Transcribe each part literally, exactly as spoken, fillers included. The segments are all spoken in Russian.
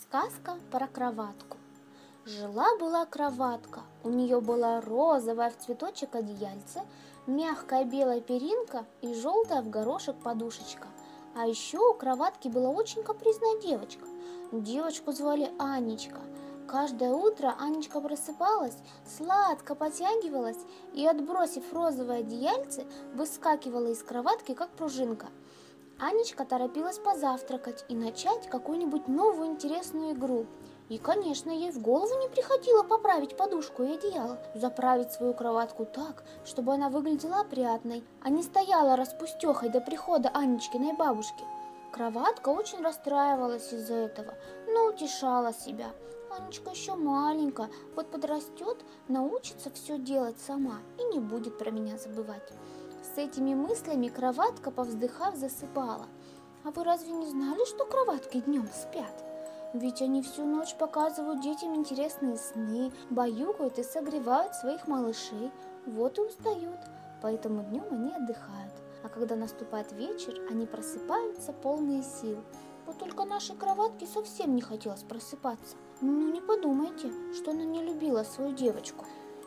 Сказка про кроватку. Жила-была кроватка, у нее была розовая в цветочек одеяльце, мягкая белая перинка и желтая в горошек подушечка. А еще у кроватки была очень капризная девочка. Девочку звали Анечка. Каждое утро Анечка просыпалась, сладко потягивалась и, отбросив розовое одеяльце, выскакивала из кроватки, как пружинка. Анечка торопилась позавтракать и начать какую-нибудь новую интересную игру. И, конечно, ей в голову не приходило поправить подушку и одеяло, заправить свою кроватку так, чтобы она выглядела опрятной, а не стояла распустехой до прихода Анечкиной бабушки. Кроватка очень расстраивалась из-за этого, но утешала себя. Анечка еще маленькая, вот подрастет, научится все делать сама и не будет про меня забывать. С этими мыслями кроватка, повздыхав, засыпала. А вы разве не знали, что кроватки днем спят? Ведь они всю ночь показывают детям интересные сны, баюкают и согревают своих малышей, вот и устают, поэтому днем они отдыхают. А когда наступает вечер, они просыпаются полные сил. Вот только нашей кроватке совсем не хотелось просыпаться. Ну не подумайте, что она не любила свою девочку.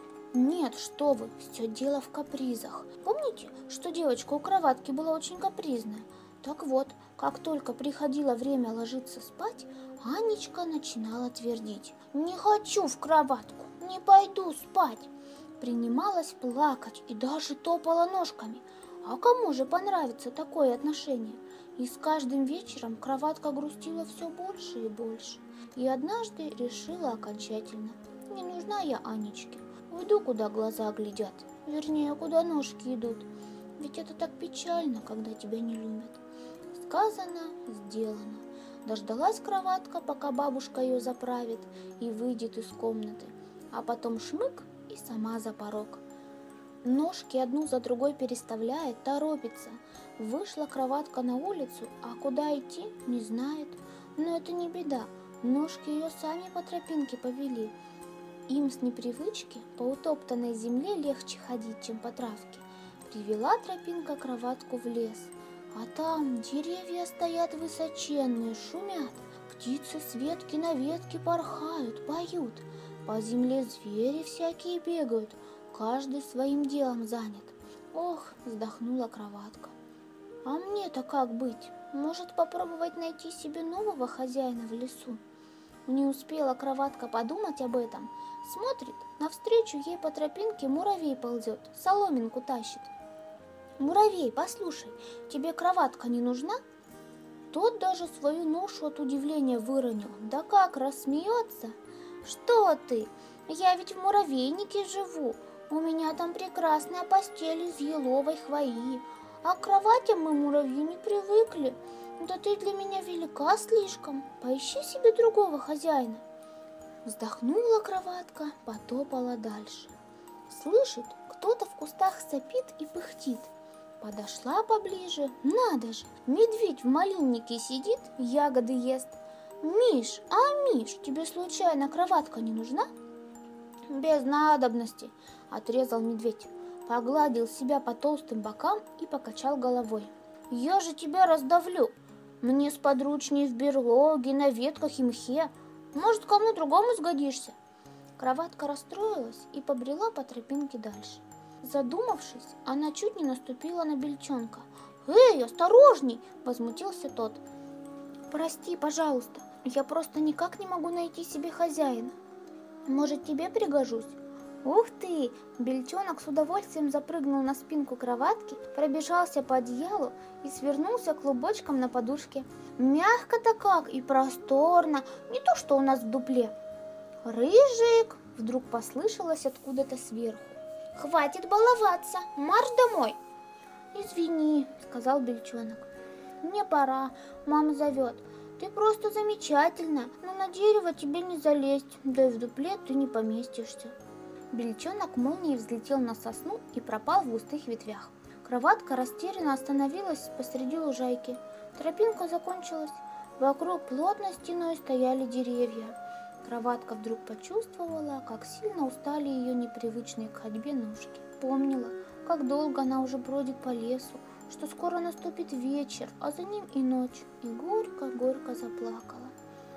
Нет, что вы, все дело в капризах. Помните, что девочка у кроватки была очень капризная? Так вот, как только приходило время ложиться спать, Анечка начинала твердить: «Не хочу в кроватку, не пойду спать». Принималась плакать и даже топала ножками. А кому же понравится такое отношение? И с каждым вечером кроватка грустила все больше и больше. И однажды решила окончательно: не нужна я Анечке. Уйду, куда глаза глядят, вернее, куда ножки идут. Ведь это так печально, когда тебя не любят. Сказано, сделано. Дождалась кроватка, пока бабушка ее заправит и выйдет из комнаты, а потом шмык и сама за порог. Ножки одну за другой переставляет, торопится. Вышла кроватка на улицу, а куда идти, не знает. Но это не беда, ножки ее сами по тропинке повели. Им с непривычки по утоптанной земле легче ходить, чем по травке. Привела тропинка кроватку в лес, а там деревья стоят высоченные, шумят. Птицы с ветки на ветке порхают, поют. По земле звери всякие бегают, каждый своим делом занят. Ох, вздохнула кроватка. А мне-то как быть? Может, попробовать найти себе нового хозяина в лесу? Не успела кроватка подумать об этом. Смотрит, навстречу ей по тропинке муравей ползет, соломинку тащит. «Муравей, послушай, тебе кроватка не нужна?» Тот даже свою ношу от удивления выронил. Да как рассмеется! «Что ты? Я ведь в муравейнике живу. У меня там прекрасная постель из еловой хвои. А к кроватям мы, муравьи, не привыкли. Да ты для меня велика слишком. Поищи себе другого хозяина». Вздохнула кроватка, потопала дальше. Слышит, кто-то в кустах сопит и пыхтит. Подошла поближе. Надо же, медведь в малиннике сидит, ягоды ест. «Миш, а Миш, тебе случайно кроватка не нужна?» «Без надобности», — отрезал медведь. Погладил себя по толстым бокам и покачал головой. «Я же тебя раздавлю. Мне сподручнее в берлоге, на ветках и мхе. Может, кому другому сгодишься?» Кроватка расстроилась и побрела по тропинке дальше. Задумавшись, она чуть не наступила на бельчонка. «Эй, осторожней!» – возмутился тот. «Прости, пожалуйста, я просто никак не могу найти себе хозяина. Может, тебе пригожусь?» Ух ты! Бельчонок с удовольствием запрыгнул на спинку кроватки, пробежался по одеялу и свернулся клубочком на подушке. Мягко-то как и просторно, не то что у нас в дупле. «Рыжик!» — вдруг послышалось откуда-то сверху. «Хватит баловаться, марш домой!» «Извини», — сказал Бельчонок. «Мне пора, мама зовет. Ты просто замечательная, но на дерево тебе не залезть, да и в дупле ты не поместишься». Бельчонок молнией взлетел на сосну и пропал в густых ветвях. Кроватка растерянно остановилась посреди лужайки. Тропинка закончилась. Вокруг плотной стеной стояли деревья. Кроватка вдруг почувствовала, как сильно устали ее непривычные к ходьбе ножки. Помнила, как долго она уже бродит по лесу, что скоро наступит вечер, а за ним и ночь, и горько-горько заплакала.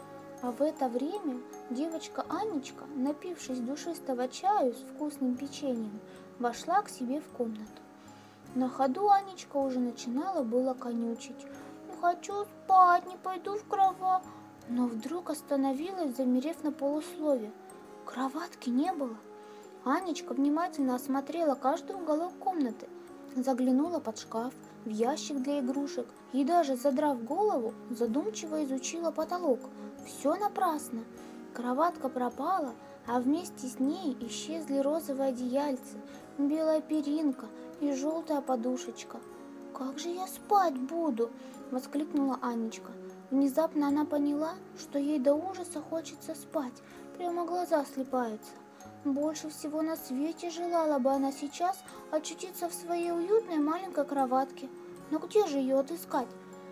А в это время девочка Анечка, напившись душистого чаю с вкусным печеньем, вошла к себе в комнату. На ходу Анечка уже начинала было конючить. «Не хочу спать, не пойду в кровать». Но вдруг остановилась, замерев на полуслове. Кроватки не было. Анечка внимательно осмотрела каждый уголок комнаты, заглянула под шкаф, в ящик для игрушек и даже, задрав голову, задумчиво изучила потолок. Все напрасно. Кроватка пропала, а вместе с ней исчезли розовые одеяльце, белая перинка и желтая подушечка. «Как же я спать буду?» – воскликнула Анечка. Внезапно она поняла, что ей до ужаса хочется спать, прямо глаза слипаются. Больше всего на свете желала бы она сейчас очутиться в своей уютной маленькой кроватке. Но где же ее отыскать?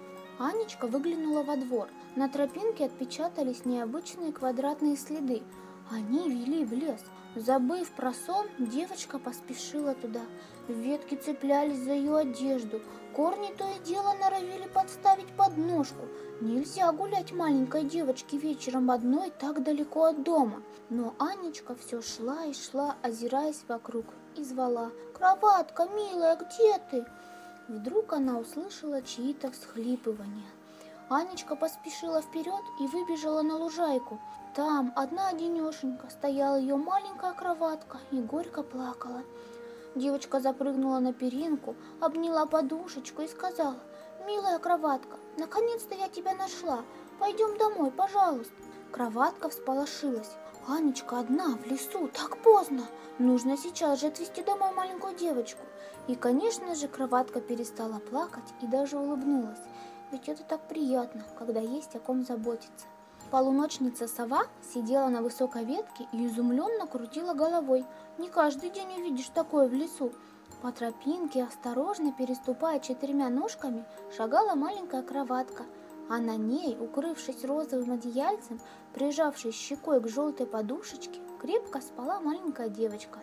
Анечка выглянула во двор. На тропинке отпечатались необычные квадратные следы. Они вели в лес. Забыв про сон, девочка поспешила туда. Ветки цеплялись за ее одежду. Корни то и дело норовили подставить подножку. Нельзя гулять маленькой девочке вечером одной так далеко от дома. Но Анечка все шла и шла, озираясь вокруг, и звала: «Кроватка, милая, где ты?» Вдруг она услышала чьи-то всхлипывания. Анечка поспешила вперед и выбежала на лужайку. Там одна-одинешенька стояла ее маленькая кроватка и горько плакала. Девочка запрыгнула на перинку, обняла подушечку и сказала: «Милая кроватка, наконец-то я тебя нашла. Пойдем домой, пожалуйста». Кроватка всполошилась. «Анечка одна в лесу, так поздно. Нужно сейчас же отвезти домой маленькую девочку». И, конечно же, кроватка перестала плакать и даже улыбнулась. Ведь это так приятно, когда есть о ком заботиться. Полуночница сова сидела на высокой ветке и изумленно крутила головой. Не каждый день увидишь такое в лесу. По тропинке, осторожно переступая четырьмя ножками, шагала маленькая кроватка, а на ней, укрывшись розовым одеяльцем, прижавшись щекой к желтой подушечке, крепко спала маленькая девочка.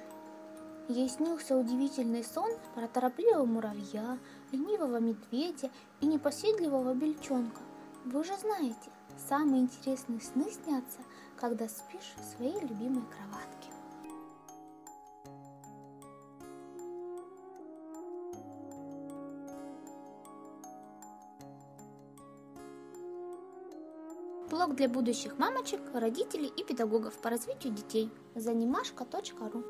Ей снился удивительный сон про торопливого муравья, ленивого медведя и непоседливого бельчонка. Вы же знаете, самые интересные сны снятся, когда спишь в своей любимой кроватке. Блог для будущих мамочек, родителей и педагогов по развитию детей. занимашка точка ру